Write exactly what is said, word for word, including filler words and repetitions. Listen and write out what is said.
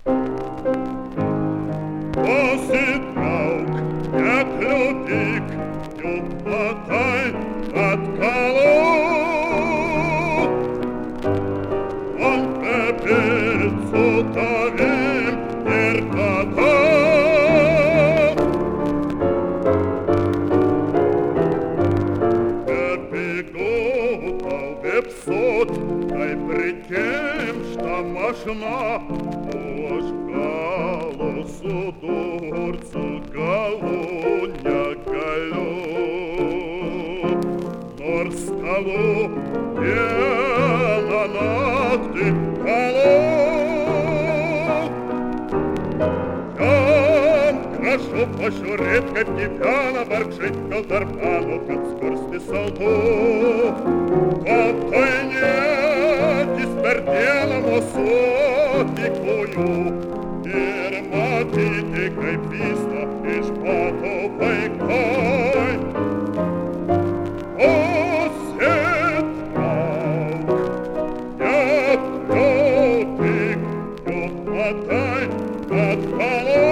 Посідав, як лютик, тюпотай отколол. Он перед сутовим меркотал. Побегу по веб-суд, ай при тем, что машина уж голосу дурцу галуня галю. Нор столу пена нахты колол. Ям крашу пощу редко пьяно ворчить колдарпану под скорости солду. Вот той нет исперделому сотикую. Ирматите кайфиста и шпату пайкой. Осет раук, я протик, тюпотай отколол.